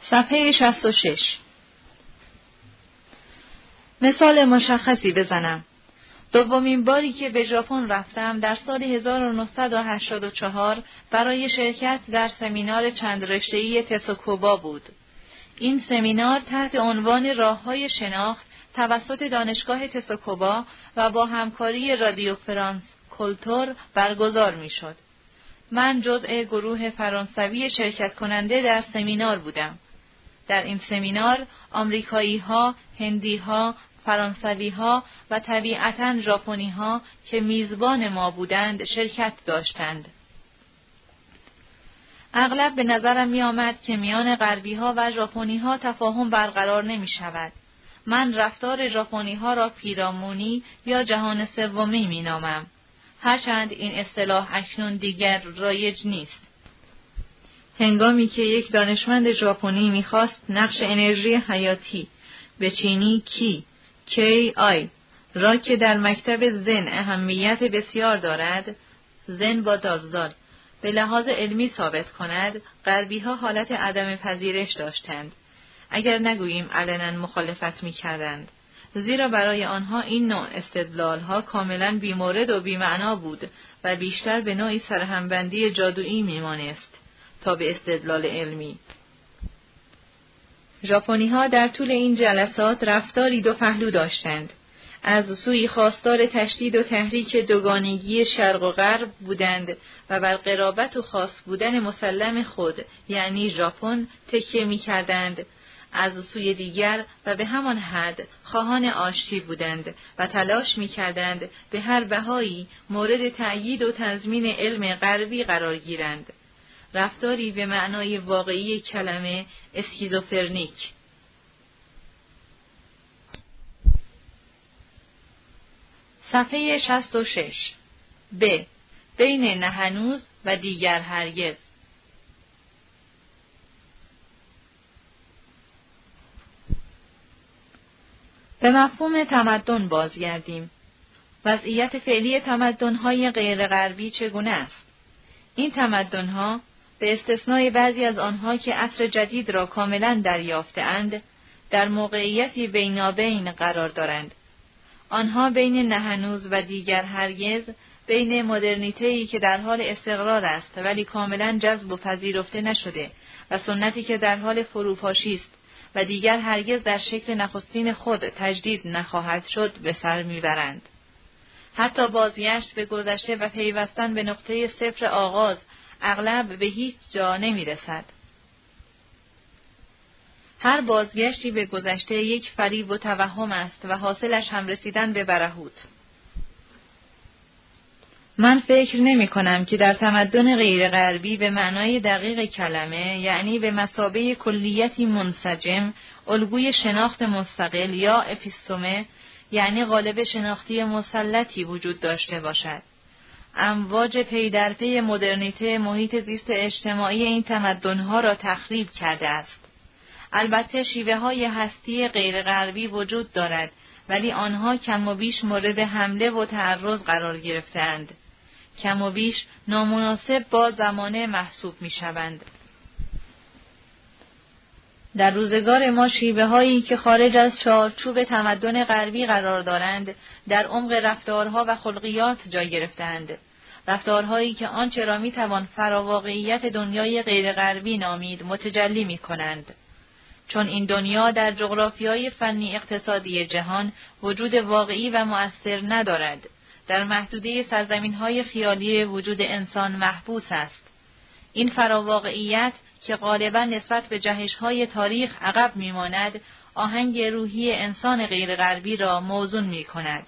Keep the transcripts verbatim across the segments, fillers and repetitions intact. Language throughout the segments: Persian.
صفحه شصت و شش. مثال مشخصی بزنم. دومین باری که به ژاپن رفتم در سال هزار و نهصد و هشتاد و چهار برای شرکت در سمینار چند رشته‌ای تسوکوبا بود. این سمینار تحت عنوان راه‌های شناخت توسط دانشگاه تسوکوبا و با همکاری رادیو فرانس کلتور برگزار می‌شد. من جزء گروه فرانسوی شرکت کننده در سمینار بودم. در این سمینار آمریکایی‌ها، هندی‌ها، فرانسوی‌ها و طبیعتاً ژاپنی‌ها که میزبان ما بودند شرکت داشتند. اغلب به نظرم می آمد که میان غربی‌ها و ژاپنی‌ها تفاهم برقرار نمی‌شود. من رفتار ژاپنی‌ها را پیرامونی یا جهان سومی می‌نامم، هرچند این اصطلاح اکنون دیگر رایج نیست. هنگامی که یک دانشمند ژاپنی می‌خواست نقش انرژی حیاتی به چینی کی کی آی را که در مکتب زن اهمیت بسیار دارد، زن با دازدال، به لحاظ علمی ثابت کند، غربی‌ها حالت عدم پذیرش داشتند، اگر نگوییم علنا مخالفت می‌کردند، زیرا برای آنها این نوع استدلال‌ها کاملاً بی‌مورد و بی‌معنا بود و بیشتر به نوعی سرهمبندی جادویی می‌مانست تا به استدلال علمی. ژاپنی‌ها در طول این جلسات رفتاری دو پهلو داشتند. از سوی خواستار تشدید و تحریک دوگانگی شرق و غرب بودند و بر قرابت و خاص بودن مسلم خود یعنی ژاپن تکیه می‌کردند. از سوی دیگر و به همان حد خواهان آشتی بودند و تلاش می‌کردند به هر بهایی مورد تأیید و تضمین علم غربی قرار گیرند. رفتاری به معنای واقعی کلمه اسکیزوفرنیک. صفحه شصت و شش. ب. بین نه هنوز و دیگر هرگز. به مفهوم تمدن بازگردیم. وضعیت فعلی تمدن‌های غیر غربی چگونه است؟ این تمدن‌ها به استثنای بعضی از آنها که عصر جدید را کاملاً دریافته‌اند، در موقعیتی بینابین قرار دارند. آنها بین نه هنوز و دیگر هرگز، بین مدرنیته‌ای که در حال استقرار است ولی کاملاً جذب و پذیرفته نشده و سنتی که در حال فروپاشی است و دیگر هرگز در شکل نخستین خود تجدید نخواهد شد به سر میبرند. حتی بازگشت به گذشته و پیوستن به نقطه صفر آغاز اغلب به هیچ جا نمیرسد. هر بازگشتی به گذشته یک فریب و توهم است و حاصلش هم رسیدن به برهوت. من فکر نمی کنم که در تمدن غیر غربی به معنای دقیق کلمه، یعنی به مثابه کلیتی منسجم، الگوی شناخت مستقل یا اپیستومه، یعنی قالب شناختی مسلطی وجود داشته باشد. امواج پی در پی مدرنیته محیط زیست اجتماعی این تمدن‌ها را تخریب کرده است. البته شیوه‌های هستی غیر غربی وجود دارد، ولی آنها کم و بیش مورد حمله و تعرض قرار گرفتند. کم و بیش نامناسب با زمانه محسوب می‌شوند. در روزگار ما شیوه‌هایی که خارج از چارچوب تمدن غربی قرار دارند، در عمق رفتارها و خلقیات جای گرفتند. رفتارهایی که آنچه را می‌توان فراواقعیت دنیای غیر غربی نامید متجلی می‌کنند. چون این دنیا در جغرافیای فنی اقتصادی جهان وجود واقعی و مؤثر ندارد، در محدوده سرزمین‌های خیالی وجود انسان محبوس است. این فراواقعیت که غالباً نسبت به جهش‌های تاریخ عقب می‌ماند، آهنگ روحی انسان غیر غربی را موزون می‌کند.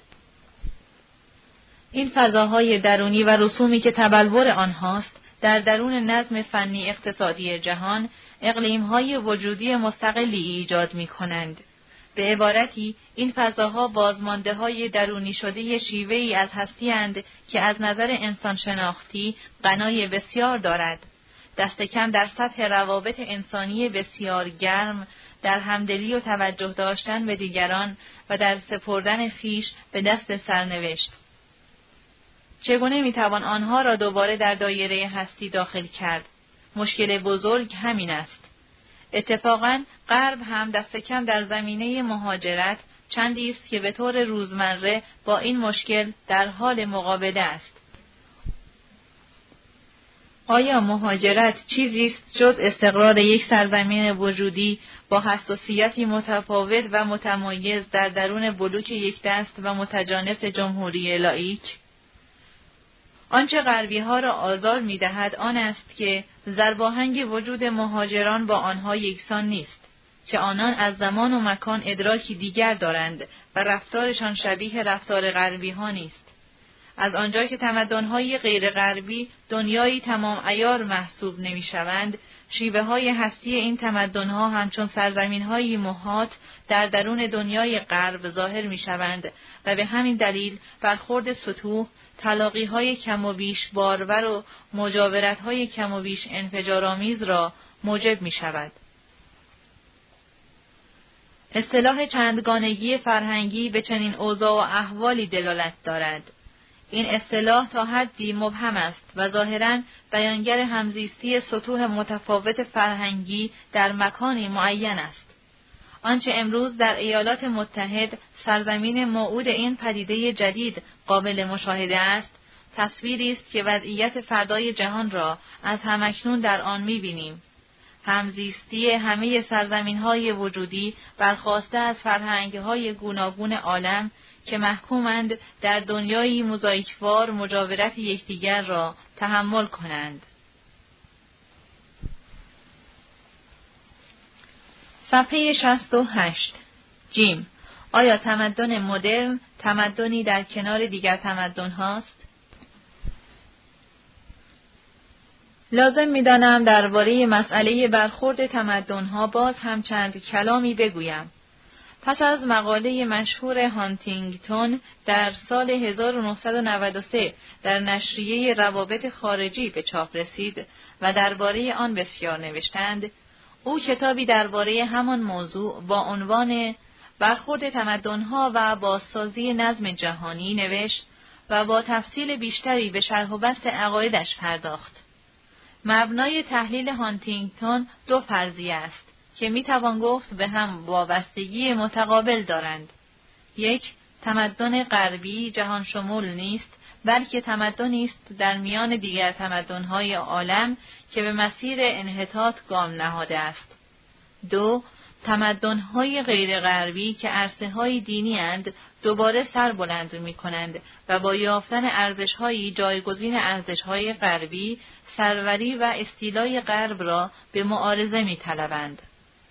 این فضاهای درونی و رسومی که تبلور آنهاست، در درون نظم فنی اقتصادی جهان، اقلیم‌های وجودی مستقلی ایجاد می‌کنند. به عبارتی، این فضاها بازمانده‌های درونی شده شیوه‌ای از هستی‌اند که از نظر انسان شناختی غنای بسیار دارد. دست کم در سطح روابط انسانی بسیار گرم، در همدلی و توجه داشتن به دیگران و در سپردن خویش به دست سرنوشت. چگونه میتوان آنها را دوباره در دایره هستی داخل کرد؟ مشکل بزرگ همین است. اتفاقاً غرب هم دست کم در زمینه مهاجرت چندی است که به طور روزمره با این مشکل در حال مقابله است. آیا مهاجرت چیزی است جز استقرار یک سرزمین وجودی با حساسیتی متفاوت و متمایز در درون بلوک یک دست و متجانس جمهوری لاییک؟ آنچه غربی‌ها را آزار می‌دهد آن است که ضرباهنگ وجود مهاجران با آنها یکسان نیست، که آنان از زمان و مکان ادراکی دیگر دارند و رفتارشان شبیه رفتار غربی‌ها نیست. از آنجا که تمدن‌های غیر غربی دنیایی تمام عیار محسوب نمی‌شوند، شیوه‌های هستی این تمدن‌ها همچون سرزمین‌های محاط در درون دنیای غرب ظاهر می‌شوند و به همین دلیل برخورد سطوح، تلاقی‌های کم و بیش بارور و مجاورت‌های کم و بیش انفجارآمیز را موجب می‌شود. اصطلاح چندگانگی فرهنگی به چنین اوضاع و احوالی دلالت دارد. این اصطلاح تا حدی مبهم است و ظاهراً بیانگر همزیستی سطوح متفاوت فرهنگی در مکانی معین است. آنچه امروز در ایالات متحد سرزمین موعود این پدیده جدید قابل مشاهده است، تصویری است که وضعیت فردای جهان را از همکنون در آن می‌بینیم. همزیستی همه سرزمین‌های وجودی برخواسته از فرهنگ‌های گوناگون عالم که محکومند در دنیایی موزاییکوار مجاورت یکدیگر را تحمل کنند. صفحه شصت و هشت. جیم. آیا تمدن مدرن تمدنی در کنار دیگر تمدن هاست؟ لازم می‌دانم درباره مسئله برخورد تمدن ها باز هم چند کلامی بگویم. پس از مقاله مشهور هانتینگتون در سال هزار و نهصد و نود و سه در نشریه روابط خارجی به چاپ رسید و درباره آن بسیار نوشتند، او کتابی درباره همان موضوع با عنوان برخورد تمدن‌ها و بازسازی نظم جهانی نوشت و با تفصیل بیشتری به شرح و بسط عقایدش پرداخت. مبنای تحلیل هانتینگتون دو فرضیه است که میتوان گفت به هم وابستگی متقابل دارند. یک، تمدن غربی جهان شمول نیست، بلکه تمدنی است در میان دیگر تمدن‌های عالم که به مسیر انحطاط گام نهاده است. دو، تمدن‌های غیر غربی که عرصه‌های دینی اند دوباره سر بلند می‌کنند و با یافتن ارزش‌هایی جایگزین ارزش‌های غربی، سروری و استیلای غرب را به معارضه می‌طلبند.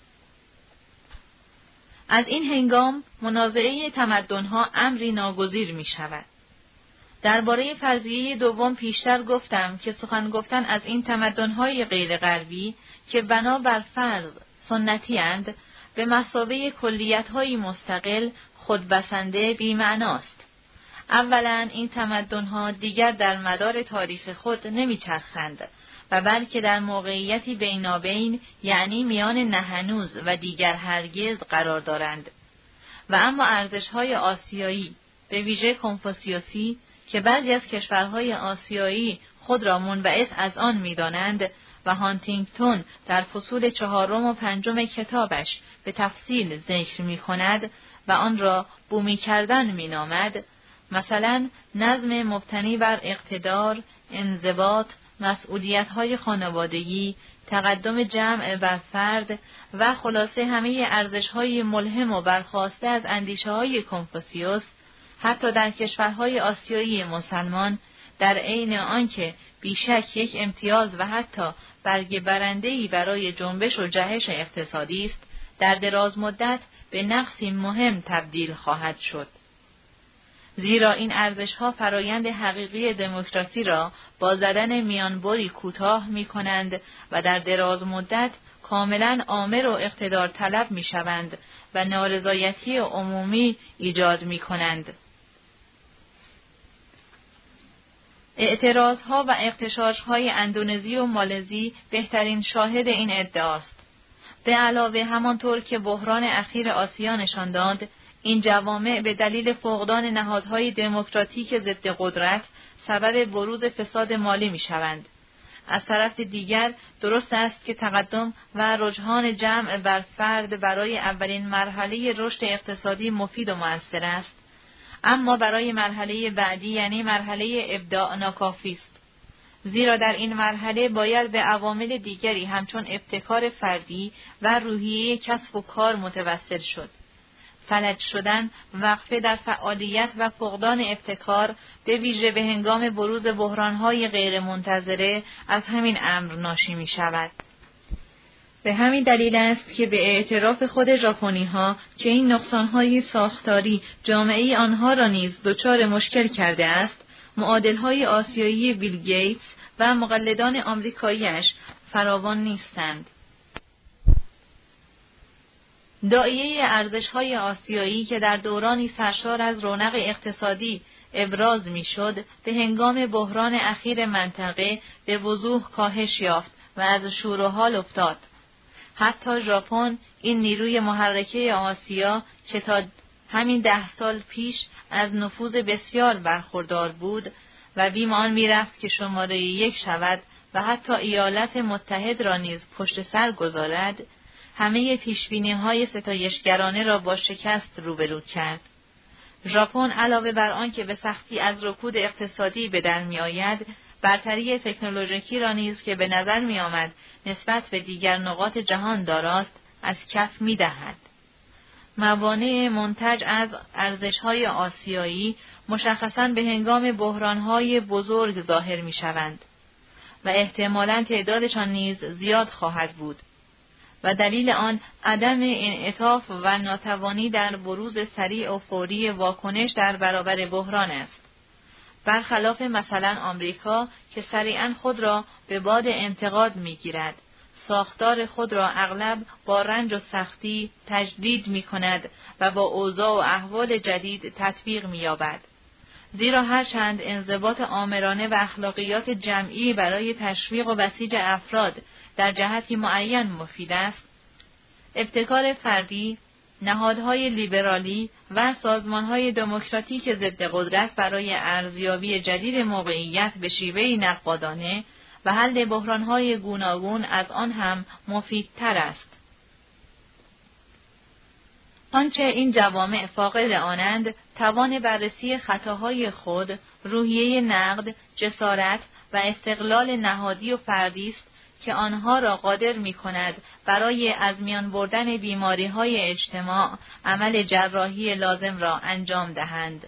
از این هنگام منازعه تمدن‌ها امری ناگزیر می‌شود. درباره فرضیه دوم پیشتر گفتم که سخن گفتن از این تمدن‌های غیر غربی که بنا بر فرض سنتی اند به مثابه کلیت‌های مستقل خودبسنده بی‌معناست. اولاً این تمدن‌ها دیگر در مدار تاریخ خود نمی‌چرخند و بلکه در موقعیتی بینابین، یعنی میان نه هنوز و دیگر هرگز قرار دارند. و اما ارزش‌های آسیایی، به ویژه کنفوسیوسی که بعضی از کشورهای آسیایی خود را منبعث از آن می‌دانند و هانتینگتون در فصول چهارم و پنجم کتابش به تفصیل ذکر می‌کند و آن را بومی کردن می‌نامد، مثلا نظم مبتنی بر اقتدار، انضباط، مسئولیت‌های خانوادگی، تقدم جمع بر فرد و خلاصه همه ارزش‌های ملهم و برخواسته از اندیشه‌های کنفوسیوس، حتی در کشورهای آسیایی مسلمان، در عین آنکه بیشک یک امتیاز و حتی برگ برنده‌ای برای جنبش و جهش اقتصادی است، در دراز مدت به نقصی مهم تبدیل خواهد شد. زیرا این ارزش‌ها فرایند حقیقی دموکراسی را با زدن میانبری کوتاه می‌کنند و در دراز مدت کاملاً آمر و اقتدار طلب می‌شوند و نارضایتی عمومی ایجاد می‌کنند. اعتراضها و اغتشاش‌های اندونزی و مالزی بهترین شاهد این ادعاست. به علاوه همانطور که بحران اخیر آسیا نشان داد، این جوامع به دلیل فقدان نهادهای دموکراتیک ضد قدرت سبب بروز فساد مالی می‌شوند. از طرف دیگر درست است که تقدم و رجحان جمع بر فرد برای اولین مرحله رشد اقتصادی مفید و مؤثر است، اما برای مرحله بعدی یعنی مرحله ابداع ناکافی است. زیرا در این مرحله باید به عوامل دیگری همچون ابتکار فردی و روحیه کسب و کار متوسل شد. فلج شدن، وقفه در فعالیت و فقدان ابتکار به ویژه به هنگام بروز بحران‌های غیرمنتظره از همین امر ناشی می‌شود. به همین دلیل است که به اعتراف خود ژاپنی‌ها که این نقصان‌های ساختاری جامعه آنها را نیز دچار مشکل کرده است، معادل‌های آسیایی بیل گیتس و مقلدان آمریکایی‌اش فراوان نیستند. داعیه ارزش‌های آسیایی که در دورانی سرشار از رونق اقتصادی ابراز می‌شد، به هنگام بحران اخیر منطقه به وضوح کاهش یافت و از شور و حال افتاد. حتی ژاپن، این نیروی محرکه آسیا که تا همین ده سال پیش از نفوذ بسیار برخوردار بود و بیم آن می‌رفت که شماره یک شود و حتی ایالات متحد را نیز پشت سر گذارد، همه پیشبینی‌های ستایشگرانه را با شکست روبرو کرد. ژاپن علاوه بر آن که به سختی از رکود اقتصادی به در می‌آید، برتری تکنولوژیکی را نیز که به نظر می‌آمد نسبت به دیگر نقاط جهان داراست، از کف می‌دهد. موانع منتج از ارزش‌های آسیایی مشخصاً به هنگام بحران‌های بزرگ ظاهر می‌شوند و احتمالاً تعدادشان نیز زیاد خواهد بود و دلیل آن عدم انعطاف و ناتوانی در بروز سریع و فوری واکنش در برابر بحران است. برخلاف مثلا آمریکا که سریعاً خود را به باد انتقاد می‌گیرد، ساختار خود را اغلب با رنج و سختی تجدید می‌کند و با اوضاع و احوال جدید تطبیق می‌یابد. زیرا هرچند انضباط آمرانه و اخلاقیات جمعی برای تشویق و بسیج افراد در جهتی معین مفید است، ابتکار فردی، نهادهای لیبرالی و سازمانهای دموکراتیک ضد قدرت برای ارزیابی جدید موقعیت به شیوهی نقادانه و حل بحرانهای گوناگون از آن هم مفیدتر است. آنچه این جوامع فاقد آنند، توان بررسی خطاهای خود، روحیه نقد، جسارت و استقلال نهادی و فردی است که آنها را قادر می‌کند برای از میان بردن بیماری‌های اجتماع عمل جراحی لازم را انجام دهند.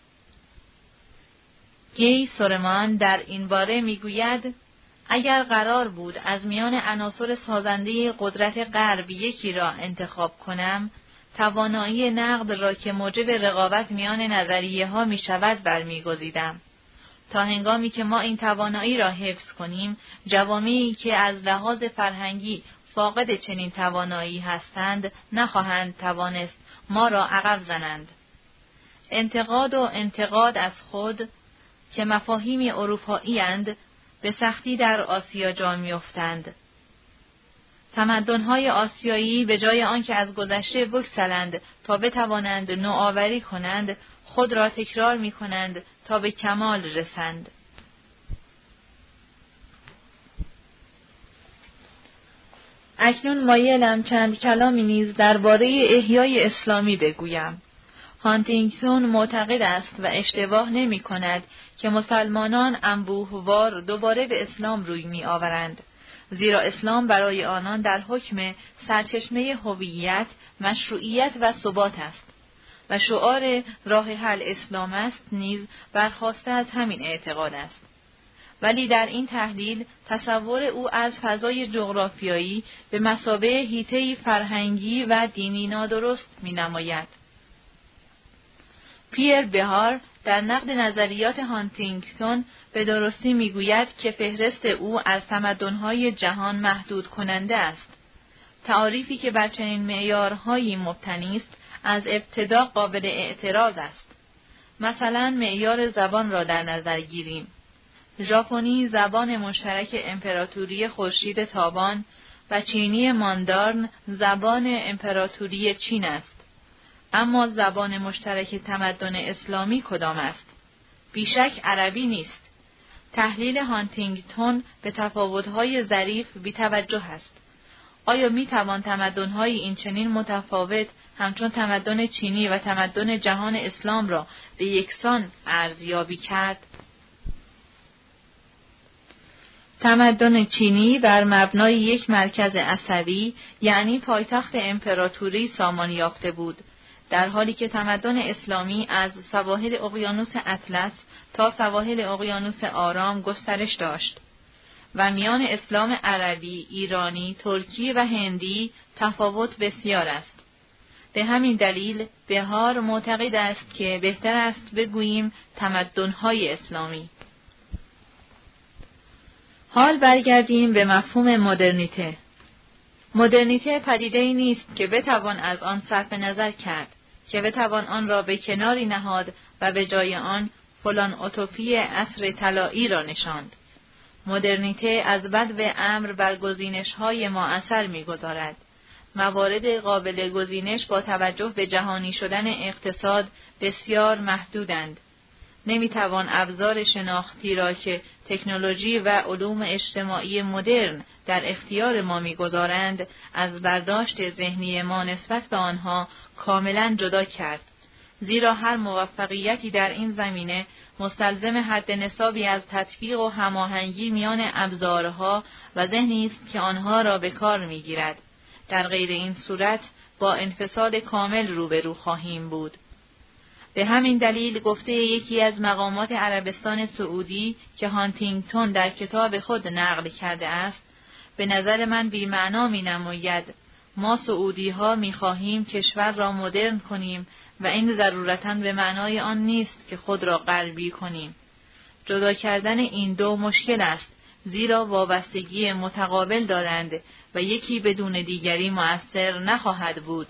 گی سورمان در این باره می‌گوید: اگر قرار بود از میان عناصر سازنده قدرت غرب یکی را انتخاب کنم، توانایی نقد را که موجب رقابت میان نظریه‌ها می‌شود برمی‌گزیدم. تا هنگامی که ما این توانایی را حفظ کنیم، جوامعی که از لحاظ فرهنگی فاقد چنین توانایی هستند نخواهند توانست ما را عقب زنند. انتقاد و انتقاد از خود که مفاهیمی اروپایی اند، به سختی در آسیا جا می‌افتند. تمدن‌های آسیایی به جای آنکه از گذشته بگسلند تا بتوانند نوآوری کنند، خود را تکرار می‌کنند تا به کمال رسند. اکنون مایلم چند کلامی نیز درباره احیای اسلامی بگویم. هانتینگتون معتقد است و اشتباه نمی‌کند که مسلمانان انبوهوار دوباره به اسلام روی می‌آورند، زیرا اسلام برای آنان در حکم سرچشمه هویت، مشروعیت و ثبات است و شعار راه حل اسلام است نیز برخواسته از همین اعتقاد است. ولی در این تحلیل تصور او از فضای جغرافیایی به مثابه حیطه‌ای فرهنگی و دینی نادرست می‌نماید. پیر بهار در نقد نظریات هانتینگتون به درستی میگوید که فهرست او از تمدن‌های جهان محدود کننده است. تعاریفی که بر چنین معیارهایی مبتنی است، از ابتدا قابل اعتراض است. مثلا معیار زبان را در نظر گیریم. ژاپنی زبان مشترک امپراتوری خورشید تابان و چینی ماندارن زبان امپراتوری چین است. اما زبان مشترک تمدن اسلامی کدام است؟ بیشک عربی نیست، تحلیل هانتینگتون به تفاوت‌های ظریف بی‌توجه است. آیا می‌توان تمدن‌های این چنین متفاوت همچون تمدن چینی و تمدن جهان اسلام را به یکسان ارزیابی کرد؟ تمدن چینی بر مبنای یک مرکز عصبی یعنی پایتخت امپراتوری سامان یافته بود، در حالی که تمدن اسلامی از سواحل اقیانوس اطلس تا سواحل اقیانوس آرام گسترش داشت و میان اسلام عربی، ایرانی، ترکی و هندی تفاوت بسیار است. به همین دلیل بهار معتقد است که بهتر است بگوییم تمدن‌های اسلامی. حال برگردیم به مفهوم مدرنیته. مدرنیته پدیده‌ای نیست که بتوان از آن صرف نظر کرد، که بتوان آن را به کناری نهاد و به جای آن فلان اوتوپی عصر طلایی را نشاند. مدرنیته از بدو امر بر گزینش‌های مؤثر می‌گذارد. موارد قابل گزینش با توجه به جهانی شدن اقتصاد بسیار محدودند. نمیتوان ابزار شناختی را که تکنولوژی و علوم اجتماعی مدرن در اختیار ما می‌گذارند از برداشت ذهنی ما نسبت به آنها کاملا جدا کرد، زیرا هر موفقیتی در این زمینه مستلزم حد نصابی از تطبیق و هماهنگی میان ابزارها و ذهنی است که آنها را به کار می‌گیرد. در غیر این صورت با انفساد کامل روبرو خواهیم بود. به همین دلیل گفته یکی از مقامات عربستان سعودی که هانتینگتون در کتاب خود نقل کرده است، به نظر من بی‌معنا می‌نماید. ما سعودی ها می‌خواهیم کشور را مدرن کنیم و این ضرورتاً به معنای آن نیست که خود را غربی کنیم. جدا کردن این دو مشکل است، زیرا وابستگی متقابل دارند و یکی بدون دیگری مؤثر نخواهد بود.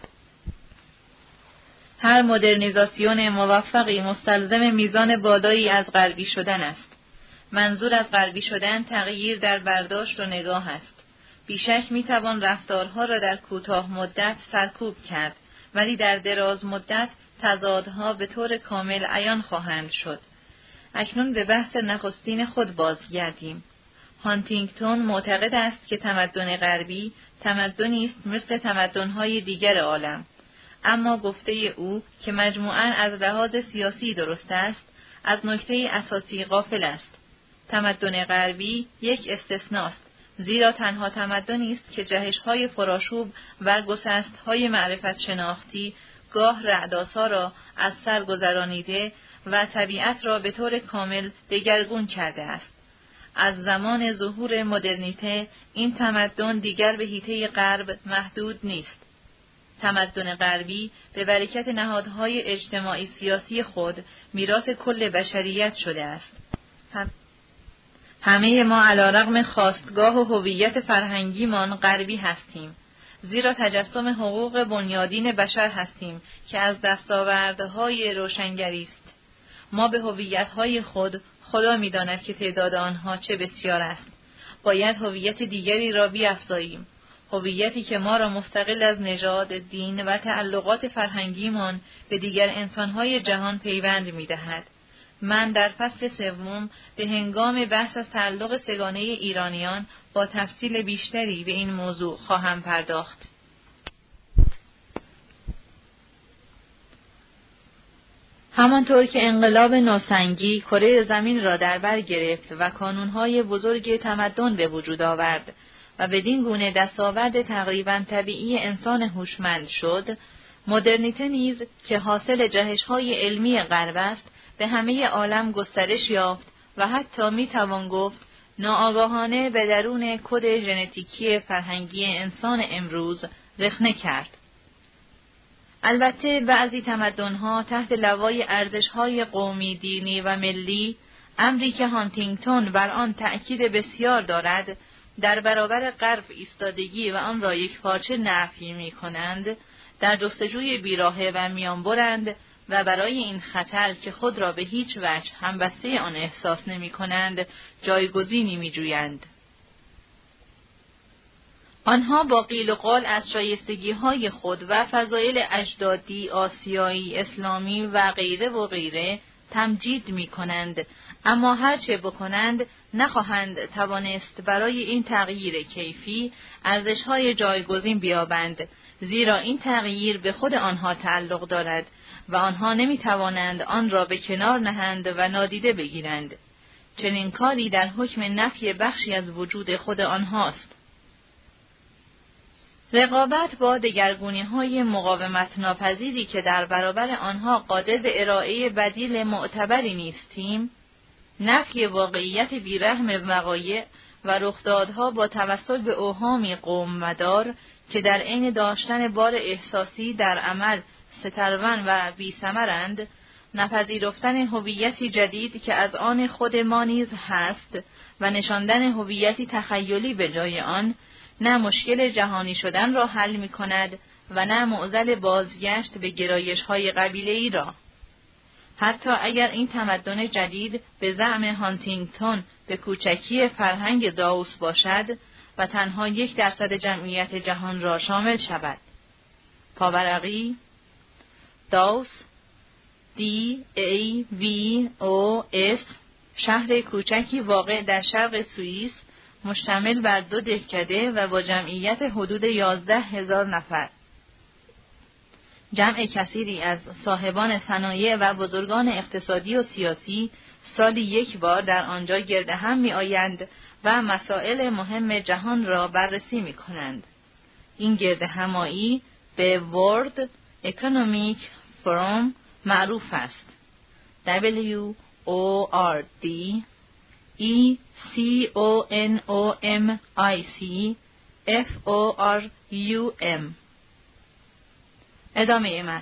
هر مدرنیزاسیون موفقی مستلزم میزان بالایی از غربی شدن است. منظور از غربی شدن تغییر در برداشت و نگاه است. بیشک میتوان رفتارها را در کوتاه مدت سرکوب کرد، ولی در دراز مدت تضادها به طور کامل عیان خواهند شد. اکنون به بحث نخستین خود بازگردیم. هانتینگتون معتقد است که تمدن غربی تمدنی است مثل تمدن‌های دیگر عالم، اما گفته او که مجموعاً از لحاظ سیاسی درست است، از نکته اساسی غافل است. تمدن غربی یک استثناست، زیرا تنها تمدنی است که جهش‌های فراشوب و گسست‌های معرفت شناختی گاه رعدآسا را از سر گذرانیده و طبیعت را به طور کامل دگرگون کرده است. از زمان ظهور مدرنیته این تمدن دیگر به حیطه غرب محدود نیست. تمدن غربی به برکت نهادهای اجتماعی سیاسی خود میراث کل بشریت شده است. هم... همه ما علیرغم خواستگاه و هویت فرهنگیمان غربی هستیم، زیرا تجسم حقوق بنیادین بشر هستیم که از دستاوردهای روشنگری است. ما به هویت‌های خود خدا می‌داند که تعداد آنها چه بسیار است. باید هویت دیگری را بیفزاییم، هویتی که ما را مستقل از نژاد، دین و تعلقات فرهنگیمان به دیگر انسان‌های جهان پیوند می‌دهد. من در فصل سوم به هنگام بحث از تعلق سگانه ایرانیان با تفصیل بیشتری به این موضوع خواهم پرداخت. همانطور که انقلاب نوسنگی کره زمین را در بر گرفت و کانونهای بزرگ تمدن به وجود آورد و بدین گونه دستاورد تقریباً طبیعی انسان هوشمند شد، مدرنیته نیز که حاصل جهش‌های علمی غرب است، به همه عالم گسترش یافت و حتی میتوان گفت ناآگاهانه به درون کد ژنتیکی فرهنگی انسان امروز رخنه کرد. البته بعضی تمدن‌ها تحت لوای ارزش‌های قومی، دینی و ملی، امری که هانتینگتون بر آن تأکید بسیار دارد، در برابر غرب ایستادگی و آن را یکپارچه نفی می‌کنند، در جستجوی بیراهه و میانبرند و برای این خطر که خود را به هیچ وجه همبسته آن احساس نمی‌کنند، جایگزینی می‌جویند. آنها با قیل و قال از شایستگی‌های خود و فضایل اجدادی، آسیایی، اسلامی و غیره و غیره تمجید می‌کنند، اما هر چه بکنند نخواهند توانست برای این تغییر کیفی ارزش‌های جایگزین بیابند، زیرا این تغییر به خود آنها تعلق دارد و آنها نمی‌توانند آن را به کنار نهند و نادیده بگیرند. چنین کاری در حکم نفی بخشی از وجود خود آنهاست. رقابت با دگرگونی‌های مقاومت ناپذیری که در برابر آنها قادر به ارائه بدیل معتبری نیستیم، نفی واقعیت بیرحم وقایع و رخدادها با توسل به اوهامی قوم‌مدار که در عین داشتن بار احساسی در عمل سترون و بی‌ثمرند، نپذیرفتن هویتی جدید که از آن خود ما نیز هست و نشاندن هویتی تخیلی به جای آن، نه مشکل جهانی شدن را حل می کند و نه معضل بازگشت به گرایش‌های قبیله‌ای را. حتی اگر این تمدن جدید به زعم هانتینگتون به کوچکی فرهنگ داوس باشد و تنها یک درصد جمعیت جهان را شامل شود. پاورقی، داوس، دی ای وی او اس، شهر کوچکی واقع در شرق سوئیس، مشتمل بر دو دهکده و با جمعیت حدود یازده هزار نفر. جمع کثیری از صاحبان صنایع و بزرگان اقتصادی و سیاسی سالی یک بار در آنجا گرد هم می آیند و مسائل مهم جهان را بررسی می کنند. این گرد همایی به World Economic Forum معروف است. دبلیو او آر دی ای سی او ان او ام آی سی اف او آر یو ام. ادامه متن.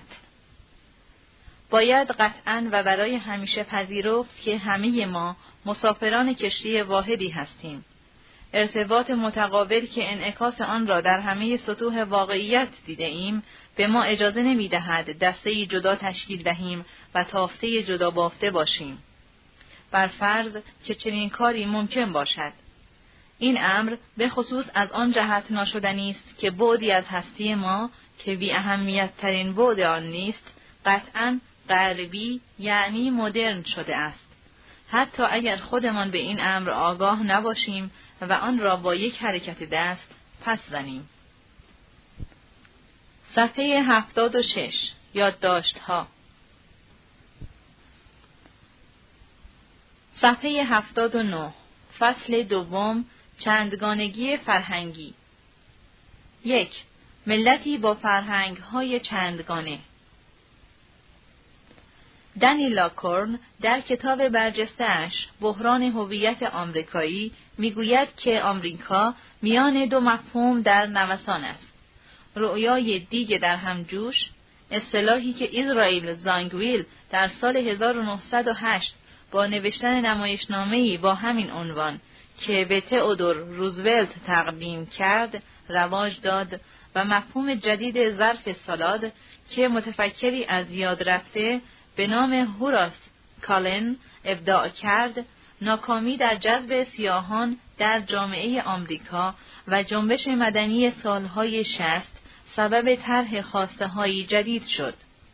باید قطعاً و برای همیشه پذیرفت که همه ما مسافران کشتی واحدی هستیم. ارتباط متقابل که انعکاس آن را در همه سطوح واقعیت دیده ایم به ما اجازه نمی دهد دسته‌ای جدا تشکیل دهیم و تافته جدا بافته باشیم. بر فرض که چنین کاری ممکن باشد. این امر به خصوص از آن جهت ناشدنی است که بعدی از هستی ما که بی اهمیت ترین بعد آن نیست، قطعاً غربی یعنی مدرن شده است. حتی اگر خودمان به این امر آگاه نباشیم و آن را با یک حرکت دست پس زنیم. صفحه هفتاد و شش. یادداشت‌ها. صفحه هفتاد و نه. فصل دوم. چندگانگی فرهنگی. یک. ملتی با فرهنگ‌های چندگانه. دنی لاکورن در کتاب برجسته‌اش بحران هویت آمریکایی میگوید که آمریکا میان دو مفهوم در نوسان است. رؤیای دیگ در همجوش، اصطلاحی که اسرائیل زانگویل در سال هزار و نهصد و هشت با نوشتن نمایشنامه‌ای با همین عنوان که به تئودور روزولت تقدیم کرد رواج داد و مفهوم جدید ظرف سالاد که متفکری از یاد رفته به نام هوراس کالن ابداع کرد، ناکامی در جذب سیاهان در جامعه آمریکا و جنبش مدنی سالهای شصت سبب طرح خواسته‌های جدید شد.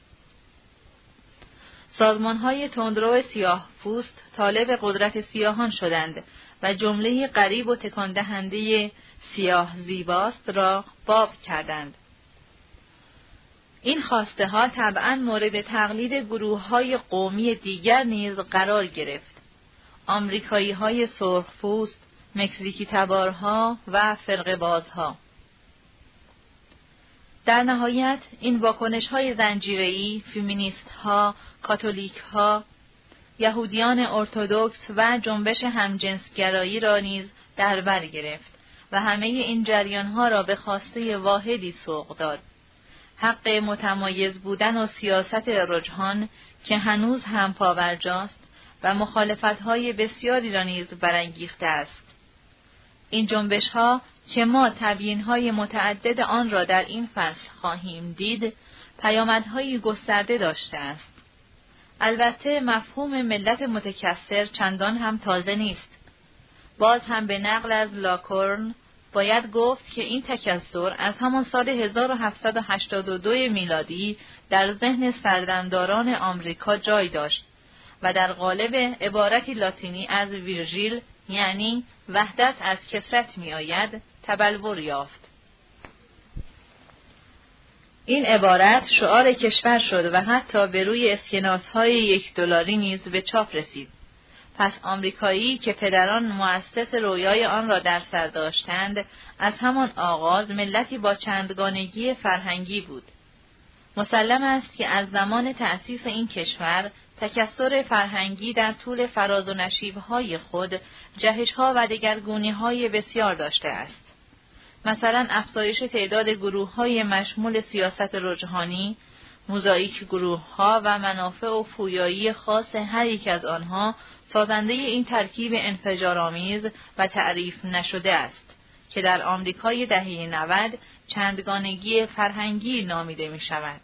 سازمان‌های تندرو سیاه پوست طالب قدرت سیاهان شدند و جمله غریب و تکان دهنده سیاه زیباست را باب کردند. این خواسته ها طبعاً مورد تقلید گروه های قومی دیگر نیز قرار گرفت. آمریکایی های سرخپوست، مکزیکی تبارها و فرقه بازها. در نهایت این واکنش های زنجیره‌ای فیمینیست ها، کاتولیک ها، یهودیان ارتدوکس و جنبش همجنسگرایی را نیز در بر گرفت و همه این جریان ها را به خواسته واحدی سوق داد. حق متمایز بودن و سیاست رجحان که هنوز هم پاورجاست و مخالفت‌های بسیاری را نیز برانگیخته است. این جنبش‌ها که ما تبیین‌های متعدد آن را در این فصل خواهیم دید، پیامدهای گسترده داشته است. البته مفهوم ملت متکثر چندان هم تازه نیست. باز هم به نقل از لاکورن باید گفت که این تکثر از همان سال هزار و هفتصد و هشتاد و دو میلادی در ذهن سردمداران آمریکا جای داشت و در قالب عبارتی لاتینی از ویرژیل، یعنی وحدت از کثرت می آید، تبلور یافت. این عبارت شعار کشور شد و حتی به روی اسکناس‌های یک دلاری نیز به چاپ رسید. پس آمریکایی که پدران مؤسس رویای آن را در سر داشتند، از همان آغاز ملتی با چندگانگی فرهنگی بود. مسلم است که از زمان تأسیس این کشور، تکثر فرهنگی در طول فراز و نشیب‌های خود جهش‌ها و دگرگونی‌های بسیار داشته است. مثلا افزایش تعداد گروه‌های مشمول سیاست رجحانی، موزاییک گروه‌ها و منافع و پویایی خاص هر یک از آنها سازنده این ترکیب انفجارآمیز و تعریف نشده است که در آمریکای دهه نود چندگانگی فرهنگی نامیده می شود.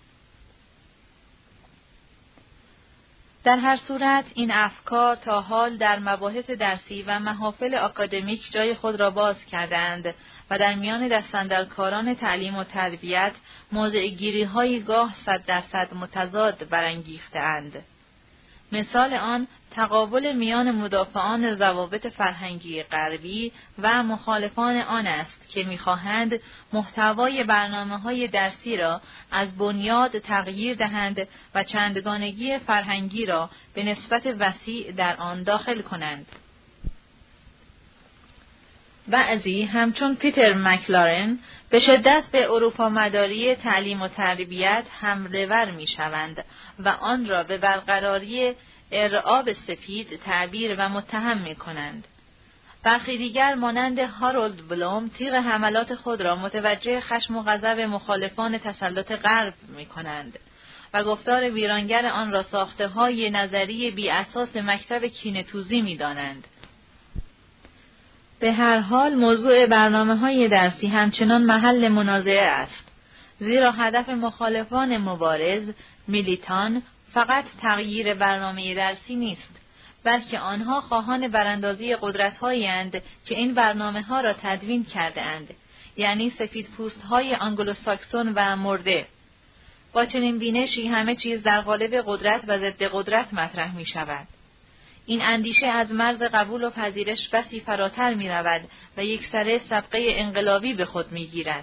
در هر صورت این افکار تا حال در مباحث درسی و محافل آکادمیک جای خود را باز کردند و در میان دستاندرکاران تعلیم و تربیت موضع‌گیری‌های گاه صد درصد متضاد برانگیخته‌اند. مثال آن تقابل میان مدافعان ضوابط فرهنگی غربی و مخالفان آن است که می‌خواهند محتوای برنامه‌های درسی را از بنیاد تغییر دهند و چندگانگی فرهنگی را به نسبت وسیع در آن داخل کنند. بعضی همچون پیتر مکلارن به شدت به اروپا مداری تعلیم و تربیت حمله ور می‌شوند و آن را به برقراری ارعاب سفید تعبیر و متهم می‌کنند. برخی دیگر مانند هارولد بلوم تیغ حملات خود را متوجه خشم و غضب مخالفان تسلط غرب می‌کنند و گفتار ویرانگر آن را ساخته‌های نظری بی اساس مکتب کینه‌توزی می‌دانند. به هر حال موضوع برنامه‌های درسی همچنان محل منازعه است، زیرا هدف مخالفان مبارز، میلیتان، فقط تغییر برنامه درسی نیست، بلکه آنها خواهان براندازی قدرت‌هایند که این برنامه‌ها را تدوین کرده‌اند، یعنی سفیدپوست‌های آنگلوساکسون و مرده. با چنین بینشی همه چیز در قالب قدرت و ضد قدرت مطرح می‌شود. این اندیشه از مرز قبول و پذیرش بسی فراتر می رود و یکسره سابقه انقلابی به خود می گیرد.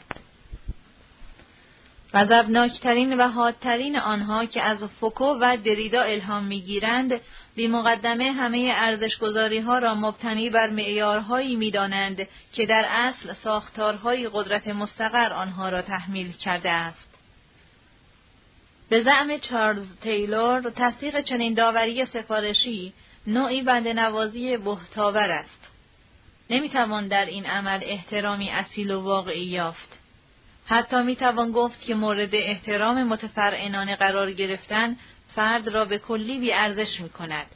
غضبناکترین و حادترین آنها که از فوکو و دریدا الهام می گیرند، بی مقدمه همه ارزشگذاری ها را مبتنی بر معیارهایی می دانند که در اصل ساختارهای قدرت مستقر آنها را تحمیل کرده است. به زعم چارلز تیلور، تصدیق چنین داوری سفارشی نوعی بنده‌نوازی بهتاور است. نمیتوان در این عمل احترامی اصیل و واقعی یافت. حتی میتوان گفت که مورد احترام متفرعنانه قرار گرفتن فرد را به کلی بی ارزش میکند.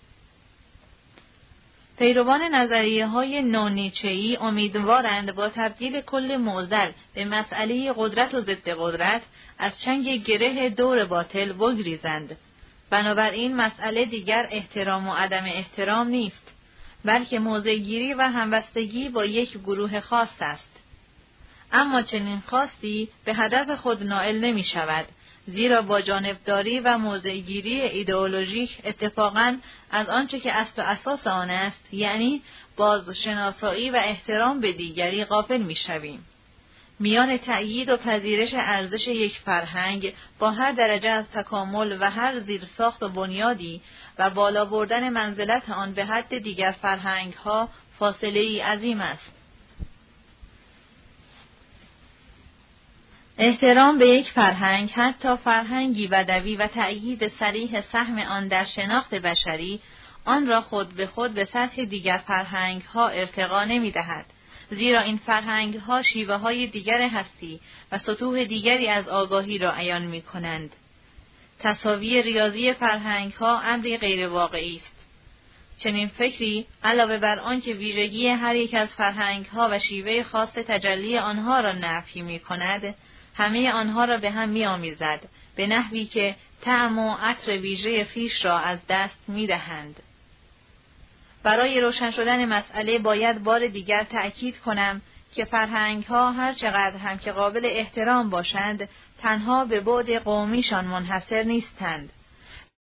پیروان نظریه های نونیچه‌ای امیدوارند با تبدیل کل معضل به مسئله قدرت و ضد قدرت از چنگ گره دور باطل بگریزند. بنابراین مسئله دیگر احترام و عدم احترام نیست، بلکه موضع‌گیری و همبستگی با یک گروه خاص است. اما چنین خاصی به هدف خود نائل نمی شود، زیرا با جانبداری و موضع‌گیری ایدئولوژیک اتفاقاً از آنچه که اصل و اساس آن است، یعنی بازشناسایی و احترام به دیگری، غافل می شویم. میان تأیید و پذیرش ارزش یک فرهنگ با هر درجه از تکامل و هر زیرساخت و بنیادی و بالا بردن منزلت آن به حد دیگر فرهنگ‌ها فاصله‌ای عظیم است. احترام به یک فرهنگ، حتی فرهنگی بدوی، و تأیید صریح سهم آن در شناخت بشری، آن را خود به خود به سطح دیگر فرهنگ‌ها ارتقا نمی‌دهد. زیرا این فرهنگ‌ها شیوه‌های دیگر هستی و سطوح دیگری از آگاهی را عیان می‌کنند. تساوی ریاضی فرهنگ‌ها امری غیر واقعی است. چنین فکری علاوه بر آنکه ویژگی هر یک از فرهنگ‌ها و شیوه خاص تجلی آنها را نفی می‌کند، همه آنها را به هم می‌آمیزد، به نحوی که طعم و عطر ویژه خویش را از دست می‌دهند. برای روشن شدن مسئله باید بار دیگر تأکید کنم که فرهنگ‌ها هر چقدر هم که قابل احترام باشند، تنها به بعد قومیشان منحصر نیستند.